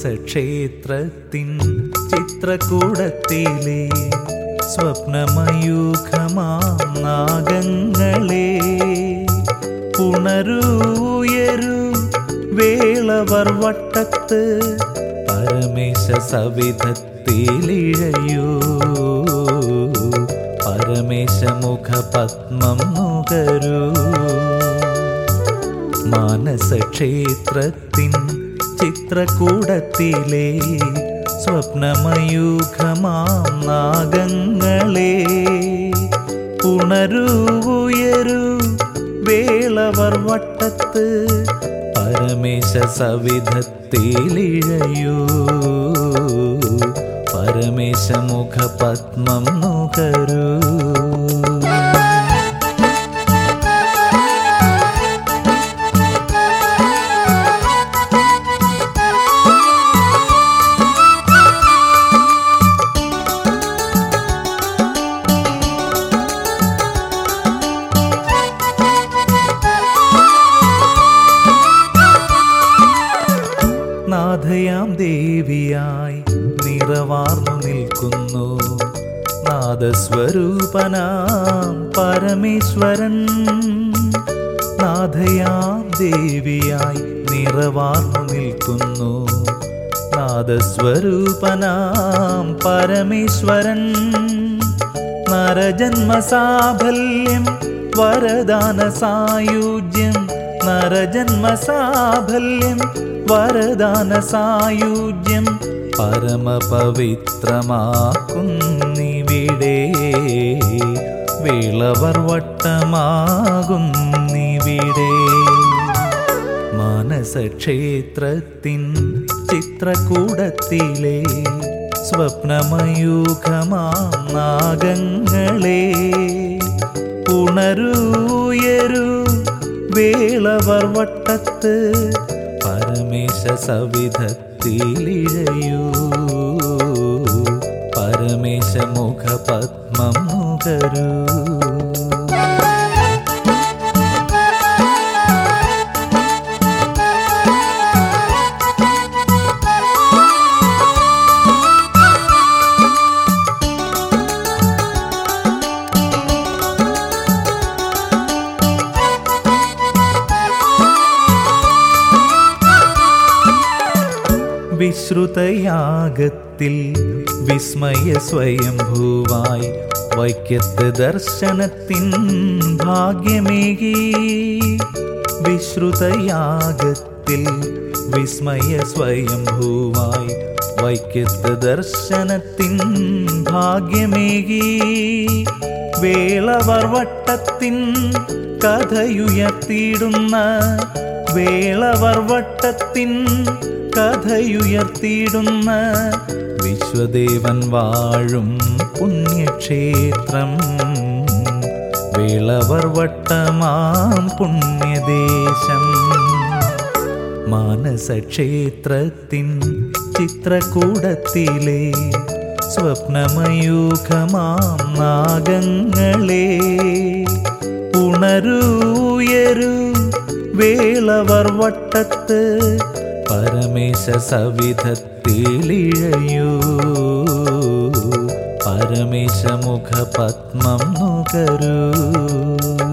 മാനസക്ഷേത്രത്തിൻ ചിത്രകൂടത്തിലെ സ്വപ്നമയൂഖമാം നാഗങ്ങളെ ഉണരൂയരു വേളവർ വട്ടത്ത് പരമേശ സവിധത്തിലിഴയൂ പരമേശമുഖ പത്മം നുകരൂ മാനസക്ഷേത്രത്തിൻ ചിത്രകൂടത്തിലെ സ്വപ്നമയൂഖമാം നാഗങ്ങളെ ഉണരൂയരു വേളവർ വട്ടത്ത് പരമേശ സവിധത്തിലിഴയൂ പരമേശമുഖ പത്മം നുകരൂ നാഥയാം ദേവിയായി നിറവാർന്നു നിൽക്കുന്നു നാദസ്വരൂപനാം പരമേശ്വരൻ നാഥയാം ദേവിയായി നിറവാർന്നു നിൽക്കുന്നു നാദസ്വരൂപനാം പരമേശ്വരൻ നരജന്മസാഫല്യം വരദാന സായുജ്യം നരജന്മസാഫല്യം വരദാന സായുജ്യം പരമപവിത്രമാകുന്നിവിടെ വേളവർ വട്ടമാകുന്നിവിടെ മാനസക്ഷേത്രത്തിൻ ചിത്രകൂടത്തിലെ സ്വപ്നമയൂഖമാം നാഗങ്ങളെ ഉണരൂയരു വേളവർ വട്ടത്ത് പരമേശ സവിധത്തിലിഴയൂ പരമേശമുഖ പത്മം നുകരൂ വിശ്രുതയാഗത്തിൽ വിസ്മയ സ്വയംഭൂവായി വൈക്കത്ത് ദർശനത്തിൻ ഭാഗ്യമേകി വിശ്രുതയാഗത്തിൽ വിസ്മയ സ്വയംഭൂവായി വൈക്കത്ത് ദർശനത്തിൻ ഭാഗ്യമേകി വേളവർ വട്ടത്തിൻ കഥയുയർത്തിയിടുന്ന വേളവർ വട്ടത്തിൻ കഥയുയർത്തിയിടുന്ന വിശ്വദേവൻ വാഴും പുണ്യക്ഷേത്രം വേളവർ വട്ടമാം പുണ്യദേശം മാനസക്ഷേത്രത്തിൻ ചിത്രകൂടത്തിലെ സ്വപ്നമയൂഖമാം നാഗങ്ങളെ ഉണരൂയരു വേളവർ വട്ടത്ത് പരമേശ സവിധത്തിലിഴയൂ പരമേശമുഖ പത്മം നുകരൂ